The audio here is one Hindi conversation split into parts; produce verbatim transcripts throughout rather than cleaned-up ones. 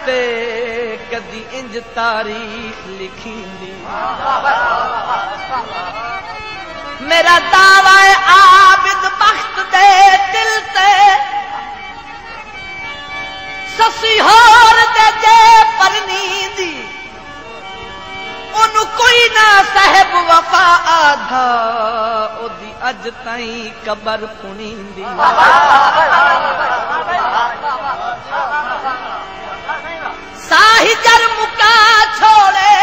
ते कदी इंज तारीख लिखींदी। मेरा दावा है आबिद बख्त दे दिल ते ससी होर दे जे परनींदी। ओनू कोई ना साहिब वफा आधा ओदी अज ताई कबर पुणींदी। साही जर मुका छोड़े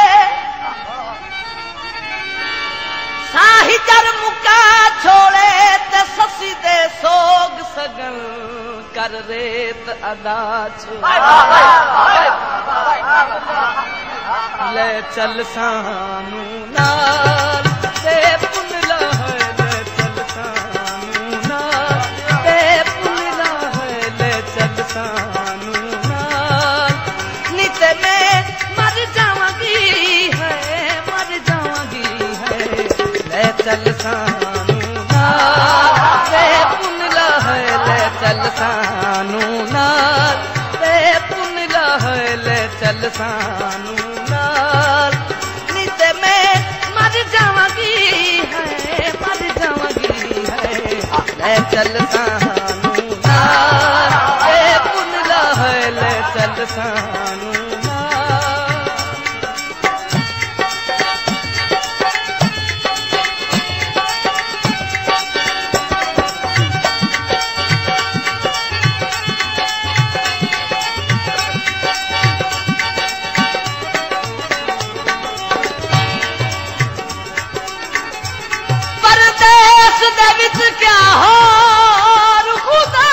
साही जर मुका छोड़े ते ससी दे सोग सगन कर रेत अदा ले चल सानू नाल ते पुनला है ले चल सानू नाल ते पुनला है ले चल सानू नाल नीते में मर जावांगी है मर जावांगी है ले चल सानू नाल ते पुनला है ले चल सानू नाल ते पुनला है ले चल सानू नाल नीते में मर जावांगी है मर जावांगी है ले चल सानू नाल ते पुनला है ले चल सानू क्या हो खुदा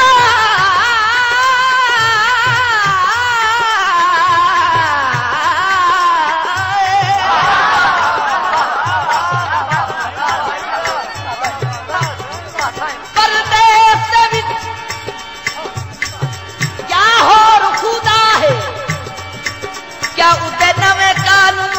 परदेस दे विच क्या हो खुदा है क्या उदे नवे कानून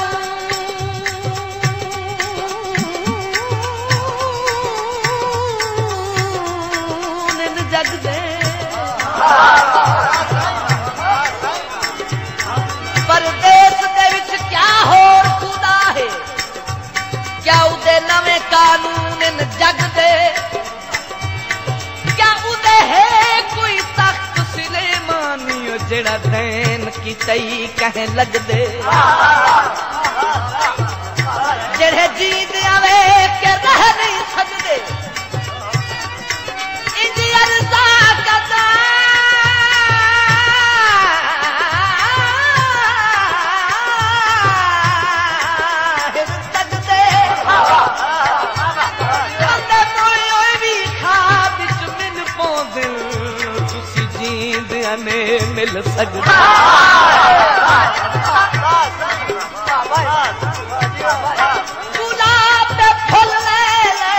परदेस दे विच क्या होर खुदा है क्या उदे नवे कानून जग दे क्या उदे है कोई तख्त सुलेमानी जेड़ा दैन की तई कहें लग दे जेड़े जींद आवे के रह नहीं सकदे इंजी अर्जा कदा मिल सकता गुलाब दे फुल ले ले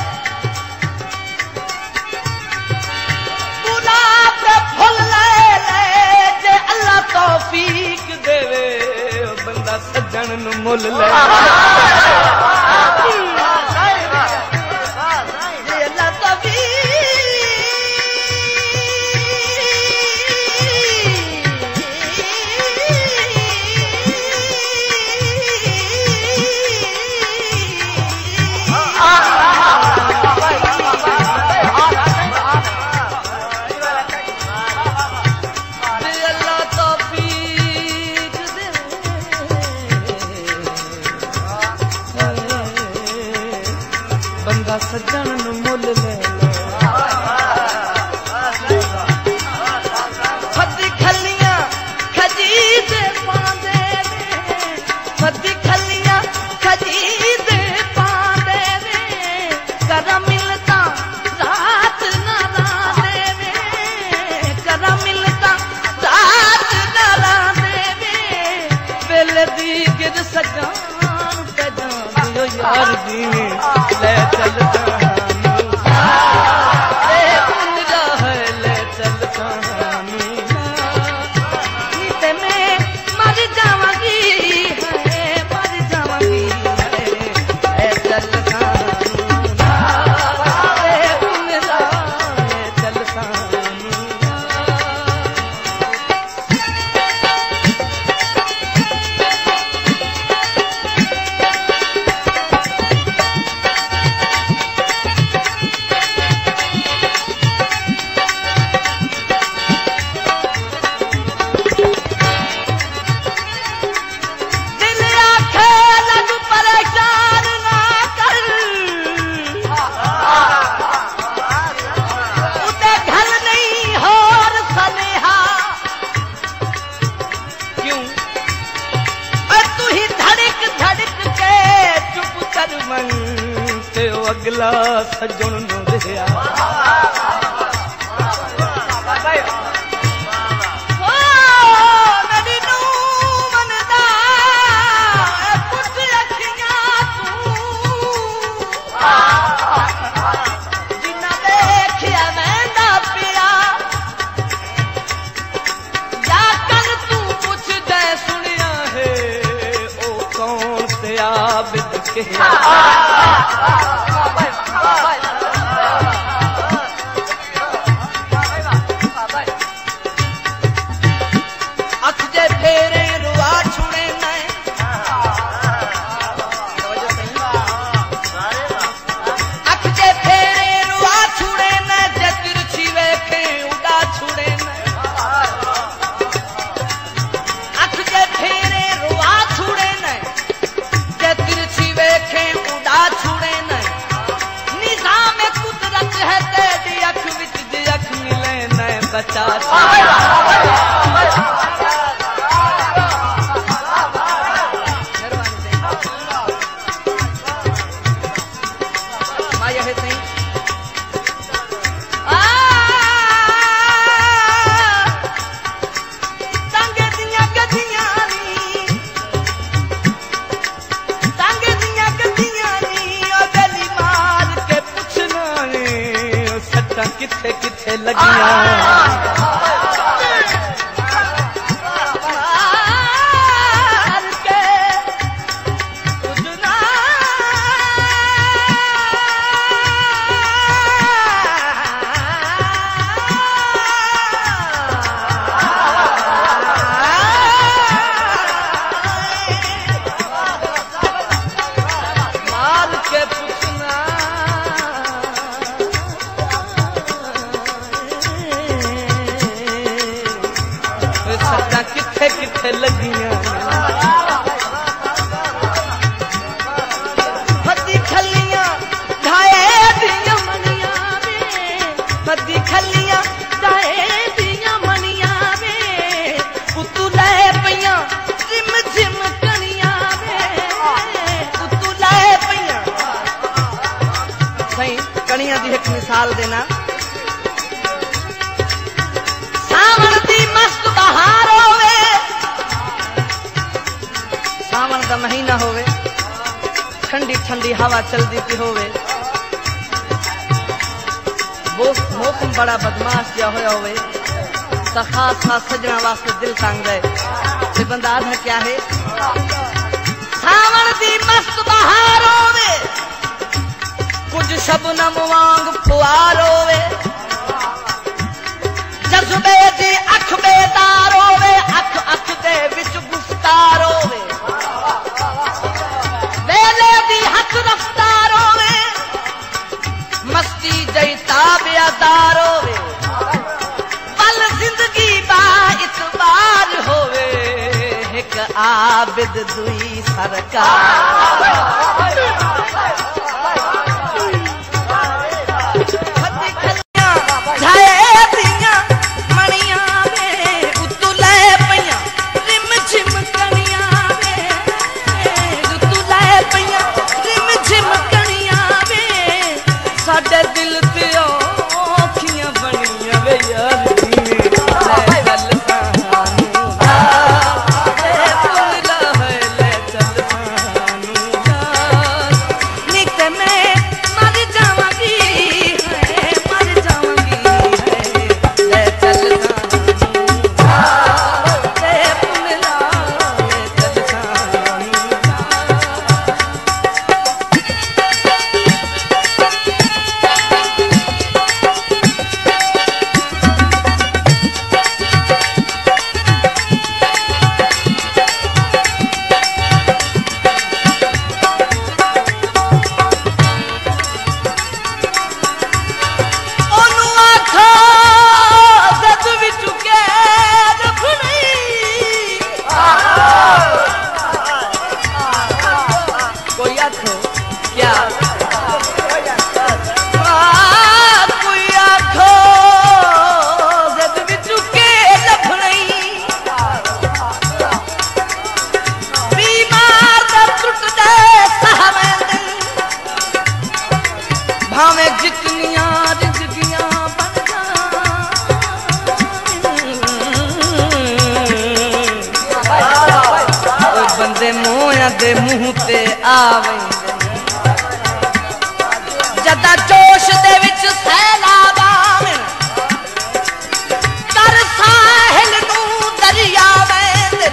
गुलाब दे फुल ले ले जे अल्लाह तौफीक देवे बंदा सजन नु मुल ले सजन नु मुल ले फदी खलियां खजीद पांदे ने फदी खलियां खजीद पांदे ने करा मिलता रात ना रांदे ने करा मिलता रात ना रांदे ने वेले दी गिर सजान पे जान यार दी ले चल क्यों तू ही धड़क धड़क के चुप कर मन ते अगला सजन नु दिया अख जे फेरे रुआ छुड़े न अख जे फेरे रुआ छुड़े न जे तिरछी वेखे उड़ा छुड़े न अख जे फेरे रुआ छुड़े न जे तिरछी वेखे उड़ा छुड़े न निजाम कुदरत है तेरी अख विच जे अख मिले न बचा किथे किथे लगिया किथे लगिया फदी खलियां ढाए दियां मनिया में फदी खलियां ढाए दियां मनिया में उतू लाए पियां जिम जिम कनिया में उतू लाए पियां सही कनिया दी एक मिसाल देना सावन दी मस्त बहार होवे सावन का महीना होवे ठंडी ठंडी हवा चलती थी होवे वो मौसम बड़ा बदमाश जा होया होवे तो खास खास सजना वास्ते दिल तंग है ते बंदा आधा क्या है सावन दी मस्त बहार होवे कुछ शबनम वांग फुआर होवे जज्बे दी अख बेदार होवे अख अख दे विच गुफ्तार होवे वेले दी हक रफ्तार होवे मस्ती जई ताबियादार होवे पल जिंदगी बा इतबार होवे एक आबिद दुई सरकार दिल ते औखियां बनिया वे यार दे मुंह ते आवेंदे जदा जोश दे विच सैलाब आवन कर साहिल नू दरिया वेंदे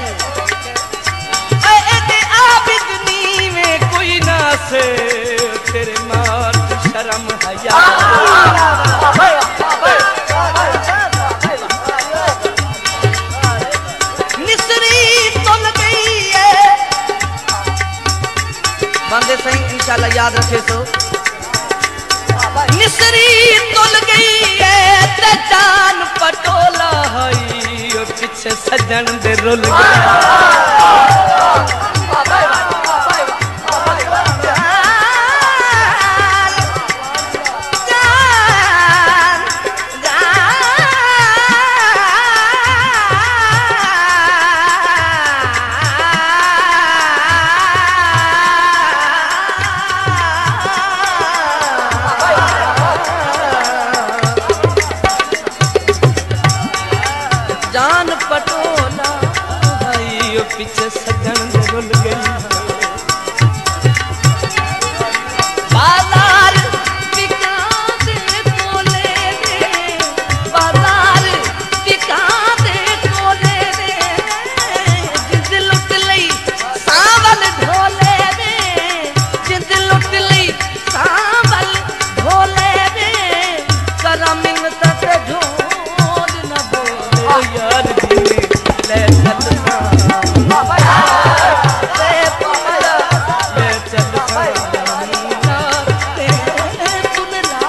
ए आबिद नीवे कोई ना से तेरे मार शर्म हया बंदे सही इंशाल्लाह याद रखे सो निसरी तुल गई है ते जान पटोला हई और पीछे सजन दे रुल गया जान पटोला भाई पीछे सजन रुल गई बाजार टिका दे तोले दे बाजार टिका दे तोले दे जिंद लुट लई सावल ढोले दे जिंद लुट लई सावल ढोले दे करा मिन्नत ते ढोल न बोले यार जी ले चल बाबा ले पाया ले चल सामना तेरे तुन ला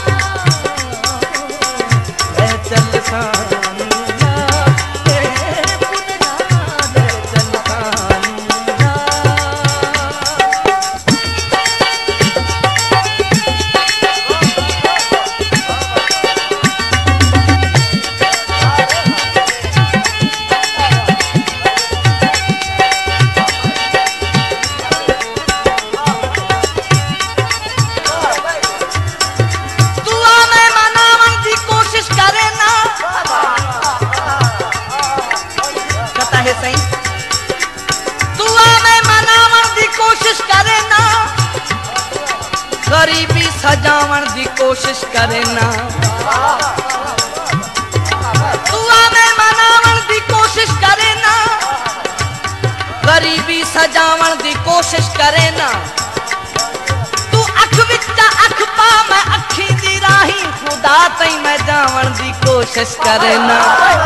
ले चल सामना तेरे तुन ला ले चल सामना गरीबी सजावण दी कोशिश करे ना तू हमें मनावण दी कोशिश करे ना गरीबी सजावण दी कोशिश करे ना तू अख विच अख पा मैं अखी दी राही खुदा तई मैं जावण दी कोशिश करे ना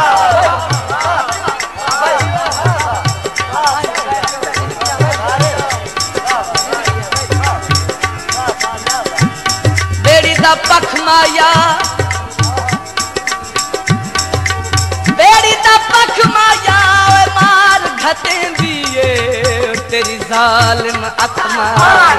पख माया बेड़ी दा पख माया मार घटे दिए तेरी जालिम अख मार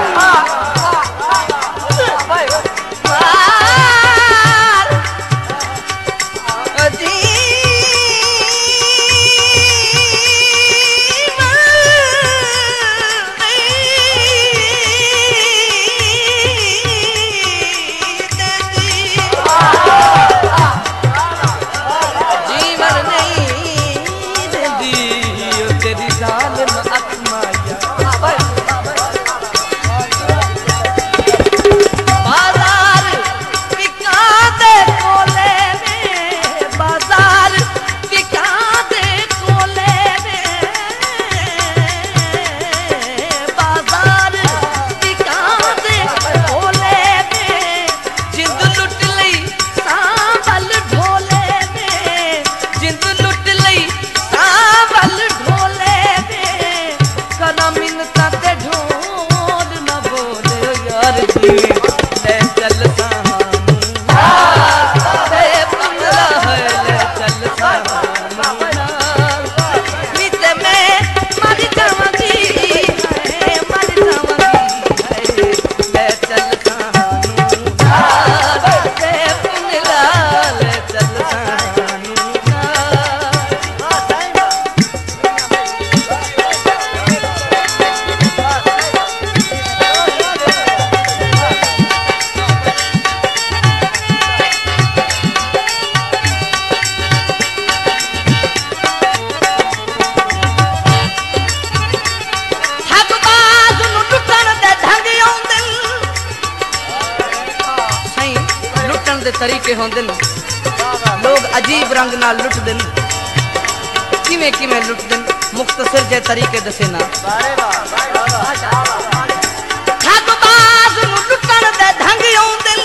तरीके होंदे न लोग अजीब रंग नाल लुट देन किवें किवें लुट देन मुख्तसर जे तरीके दसे ना ठगबाज नु लुटण दे ढंग आउंदे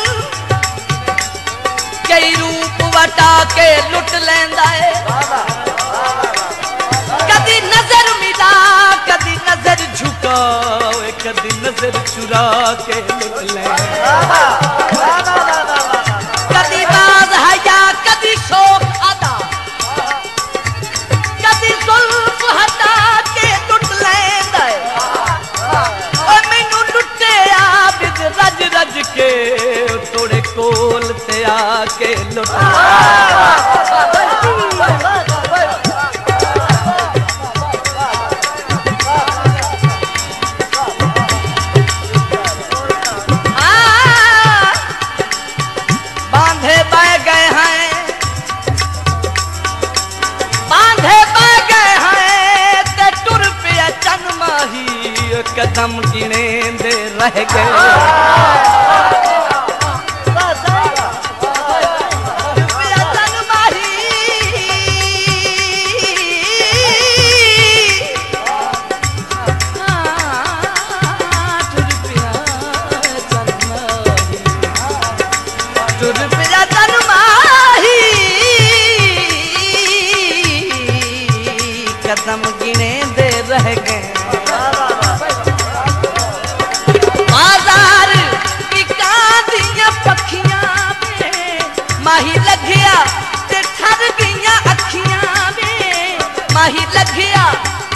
कई रूप वटा के लुट लैंदा है कदी नजर मिला कदी नजर झुकावे कदी नजर चुरा के लुट लैंदा कदी बाज हया कदी शौक अदा कदी जुल्फ हटा के लुट लैंदा ओ मैनू लुटे आ बिद रज रज के थोड़े कोल ते आके लुट कदम गिने दे रह गए कदम गिने दे रह गए माही लगिया ते ठर गईया अखियां में माही लगिया